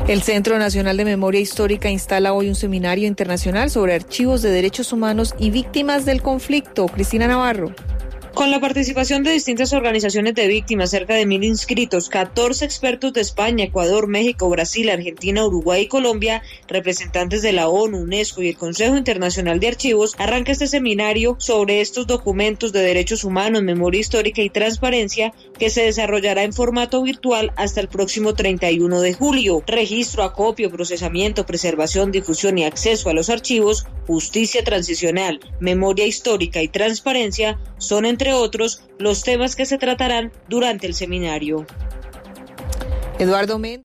El Centro Nacional de Memoria Histórica instala hoy un seminario internacional sobre archivos de derechos humanos y víctimas del conflicto. Cristina Navarro. Con la participación de distintas organizaciones de víctimas, cerca de 1.000 inscritos, 14 expertos de España, Ecuador, México, Brasil, Argentina, Uruguay y Colombia, representantes de la ONU, UNESCO y el Consejo Internacional de Archivos, arranca este seminario sobre estos documentos de derechos humanos, memoria histórica y transparencia que se desarrollará en formato virtual hasta el próximo 31 de julio. Registro, acopio, procesamiento, preservación, difusión y acceso a los archivos, justicia transicional, memoria histórica y transparencia son, entre otros, los temas que se tratarán durante el seminario. Eduardo Méndez.